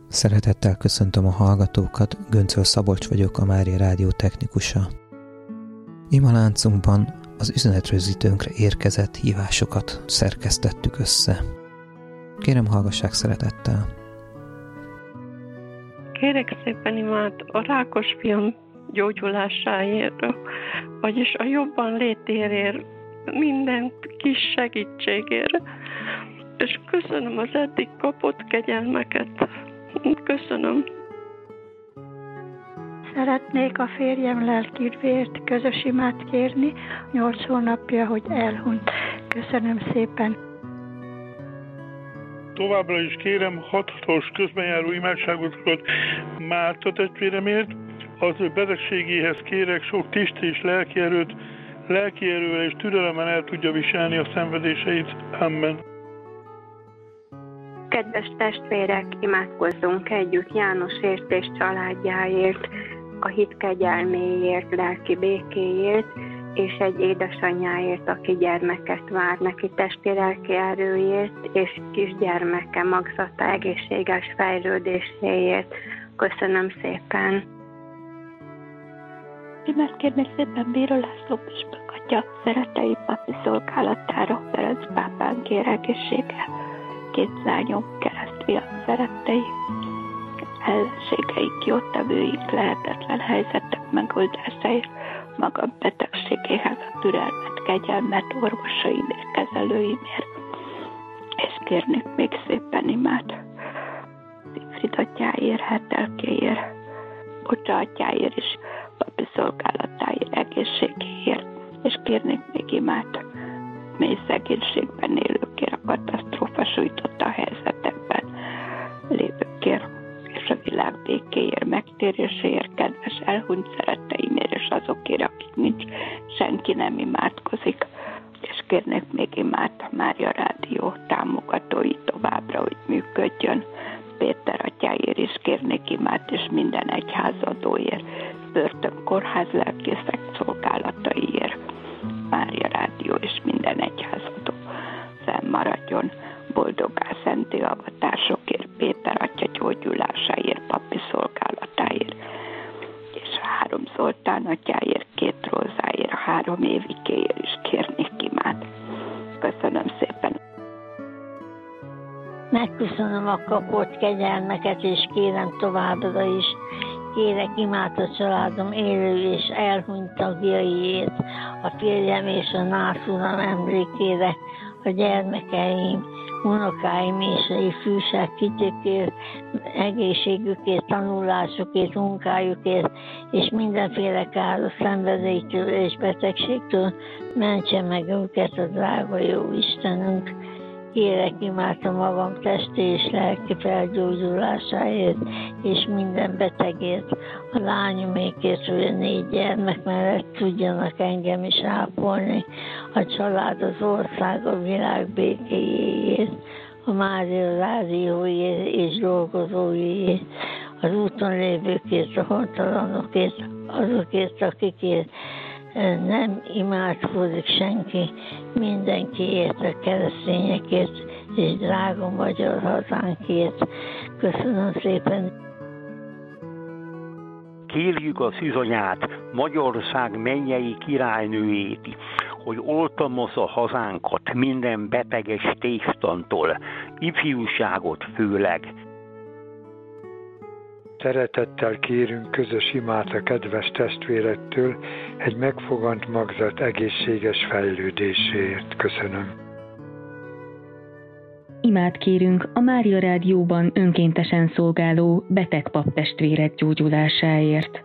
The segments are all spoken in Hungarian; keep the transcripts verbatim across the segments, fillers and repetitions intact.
Szeretettel köszöntöm a hallgatókat, Göncöl Szabolcs vagyok, a Mária Rádió technikusa. Ima láncunkban az üzenetrögzítőnkre érkezett hívásokat szerkesztettük össze. Kérem, hallgassák szeretettel! Kérek szépen imát a rákos fiam gyógyulásáért, vagyis a jobban létérért, minden kis segítségért, és köszönöm az eddig kapott kegyelmeket. Köszönöm. Szeretnék a férjem lelkidvért közös imát kérni, nyolc hónapja, hogy elhunyt. Köszönöm szépen. Továbbra is kérem hatatos közbenjáró imádságokat Márta testvéremért, az ő betegségéhez kérek sok tiszt és lelki erőt, lelki erővel és türelemmel el tudja viselni a szenvedéseit. Amen. Kedves testvérek, imádkozzunk együtt Jánosért és családjáért, a hit kegyelméért, lelki békéért, és egy édesanyjáért, aki gyermeket vár neki, testi lelki erőért, és kisgyermeke magzata egészséges fejlődéséért. Köszönöm szépen! Imát kérnék szépen Bíró László püspök atya szerettei papi szolgálatára, Ferenc pápán kér egészséggel, két lányom keresztfiam szerettei, ellenségeik, jótevőik, lehetetlen helyzetek megoldásáért, magam betegségéhez a türelmet, kegyelmet orvosaimért, kezelőimért, és kérnék még szépen imát Szigfried atyáért, Hetelkéért, Bocsa atyáért és papi szolgálatáért, egészségéért, és kérnék még imát mély szegénységben élőkért, a katasztrófa sújtotta helyzetekben lévőkért, és a világ békéért, megtéréséért, kedves elhunyt szeretteimért, és azokért, akik nincs, senki nem imádkozik. És kérnék még imát a Mária Rádió támogatói továbbra, hogy működjön. Péter atyáért is kérnék imát, és minden egyházadóért, börtön, kórház, lelkészek szolgálataiért. Mária Rádió és minden egyházadó fennmaradjon. Boldogá szenté avatásokért, Péter atya gyógyulásáért, papi szolgálatáért, és a három Zoltán atyáért, két Rózáért, a három Évikéért is kérnék imát. Köszönöm szépen! Megköszönöm a kapott kegyelmeket, és kérem továbbra is. Kérek imát a családom élő és elhunyt tagjaiért, a férjem és a nászúram emlékére, a gyermekeim, unokáim és a ifjúság kitőkért, egészségükért, tanulásukért, munkájukért, és mindenféle káros szenvedélytől és betegségtől mentse meg őket a drága jó Istenünk. Kérek imát a magam testi és lelki felgyógyulásáért, és minden betegért, a lányomékért, hogy a négy gyermek mellett tudjanak engem is ápolni, a család, az ország, a világ békéjéért, a Mária Rádióért és dolgozóiért, az úton lévőkért, a hontalanokért, azokért, akikért nem imádkozik senki, mindenkiért, a keresztényekért és drága magyar hazánkért. Köszönöm szépen! Kérjük a szűzanyát, Magyarország mennyei királynőjét, hogy oltalmazza hazánkat minden beteges tévtantól, ifjúságot főleg. Szeretettel kérünk közös imát a kedves testvérektől egy megfogant magzat egészséges fejlődéséért. Köszönöm. Imát kérünk a Mária Rádióban önkéntesen szolgáló beteg paptestvérek gyógyulásáért.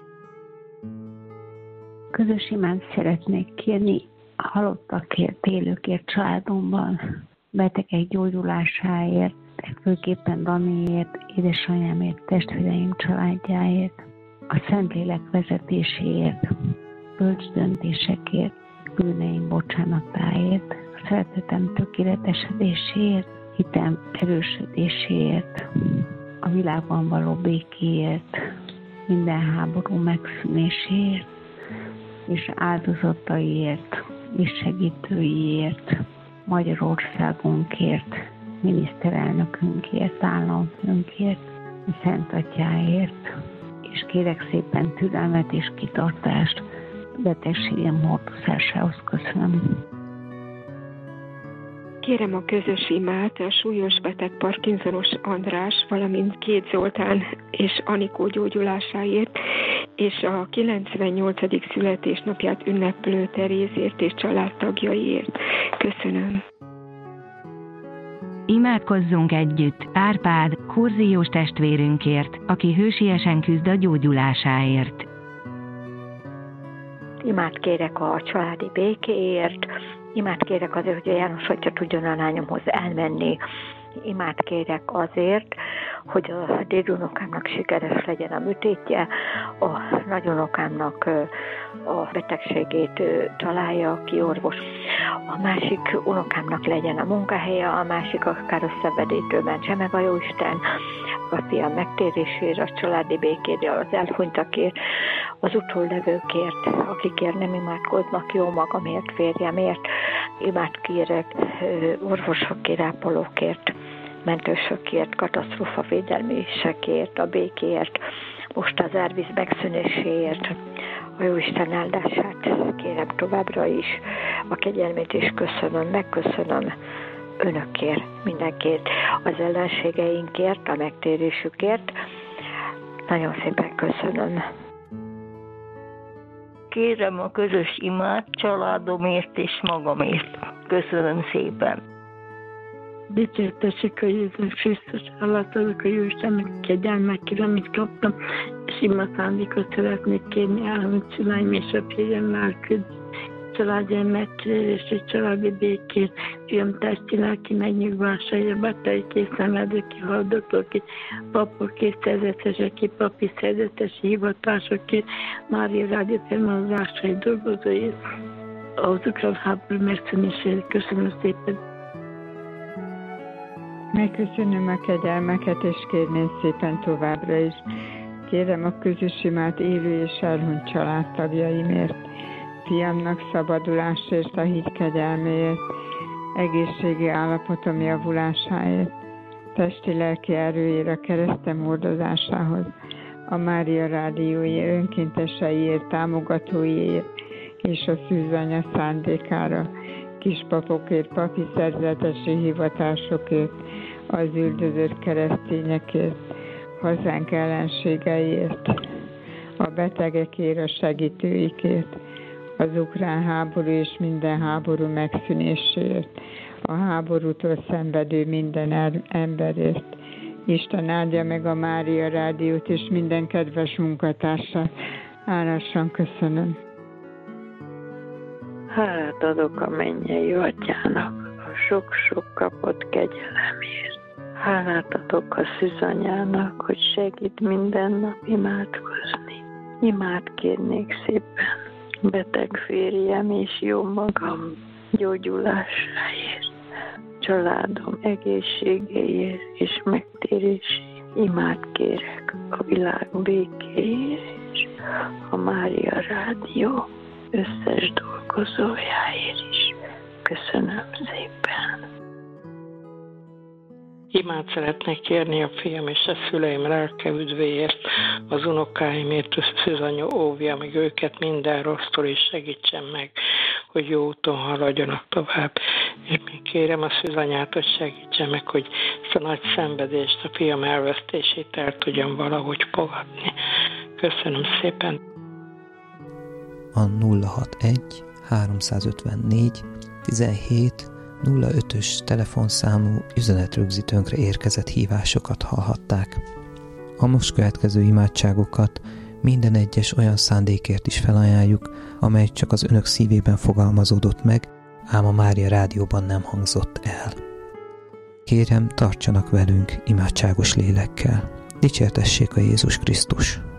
Közös imát szeretnék kérni a halottakért, élőkért családomban, betegek gyógyulásáért, főképpen Daniért, édesanyámért, testvéreim családjáért, a Szentlélek vezetéséért, bölcs döntésekért, bűneim bocsánatáért, a szeretetem tökéletesedéséért, hitem erősödéséért, a világban való békéért, minden háború megszűnéséért, és áldozataiért, és segítőiért, Magyarországunkért, miniszterelnökünkért, államfőnkért, Szent Atyáért, és kérek szépen türelmet és kitartást betegségem hordozásához. Köszönöm. Kérem a közös imát a súlyos beteg Parkinsonos András, valamint Két Zoltán és Anikó gyógyulásáért, és a kilencvennyolcadik születésnapját ünneplő Terézért és családtagjaiért. Köszönöm. Imádkozzunk együtt Árpád, kurziós testvérünkért, aki hősiesen küzd a gyógyulásáért. Imát kérek a családi békéért, imát kérek azért, hogy a János atya tudjon a lányomhoz elmenni. Imát kérek azért, hogy a dédunokámnak sikeres legyen a műtétje, a nagyunokámnak a betegségét találja ki orvos, a másik unokámnak legyen a munkahelye, a másik akár a szenvedélytől mentse meg a Jóisten, a fiam megtérésére, a családi békére, az elhunytakért, az utóllevőkért, akikért nem imádkoznak, jó magamért, férjemért, imát kérek orvosokért, ápolókért, mentősökért, katasztrófavédelmisekért, a békéért, most az árvíz megszűnéséért, a Jóisten áldását kérem továbbra is, a kegyelmét is köszönöm, megköszönöm önökért, mindenkért, az ellenségeinkért, a megtérésükért. Nagyon szépen köszönöm. Kérem a közös imát családomért és magamért. Köszönöm szépen. Dicsértessék a Jézus Krisztus, hálát adok a Jóistennek kegyelmekre, amit kaptam, és ima szándékot szeretnék kérni, elhunyt szüleim és a férjem lelküd, családjaim megtérés és családi békét, fiam testi lelki megnyugvásáért, beteik és szenvedők, haldoktók, papok és szerzetesek, papi szerzetes hivatásokért, Mária Rádió termelőzásai dolgozóért, az ukrán háború megszűnésére. Köszönöm szépen. Megköszönöm a kegyelmeket, és kérném szépen továbbra is. Kérem a közös imát élő és elhunyt családtagjaimért, fiamnak szabadulásért, a hit kegyelméért, egészségi állapotom javulásáért, testi-lelki erőért, a keresztem hordozásához, a Mária Rádiói önkénteseiért, támogatóiért és a szűzanya szándékára, kispapokért, papi szerzetesi hivatásokért, az üldözött keresztényekért, hazánk ellenségeiért, a betegekért, a segítőikért, az ukrán háború és minden háború megszűnéséért, a háborútól szenvedő minden emberért. Isten áldja meg a Mária Rádiót és minden kedves munkatársát. Hálásan köszönöm. Hálát adok a mennyei atyának a sok-sok kapott kegyelemért. Hálát adok a szűzanyának, hogy segít minden nap imádkozni. Imád kérnék szépen beteg férjem és jó magam gyógyulásáért, családom egészségéért és megtéréséért. Imád kérek a világ békéért és a Mária Rádió összes dolgozójáért is. Köszönöm szépen. Imát szeretnék kérni a fiam és a szüleim lelke üdvéért, az unokáimért, a szűzanya óvja meg őket minden rossztól, és segítsen meg, hogy jó úton haladjanak tovább. És még kérem a szűzanyát, hogy segítsen meg, hogy ezt a nagy szenvedést, a fiam elvesztését el tudjam valahogy fogadni. Köszönöm szépen. A nulla hatvanegy háromszázötvennégy tizenhét nulla ötös telefonszámú üzenetrögzítőnkre érkezett hívásokat hallhatták. A most következő imádságokat minden egyes olyan szándékért is felajánljuk, amely csak az önök szívében fogalmazódott meg, ám a Mária Rádióban nem hangzott el. Kérem, tartsanak velünk imádságos lélekkel. Dicsértessék a Jézus Krisztus!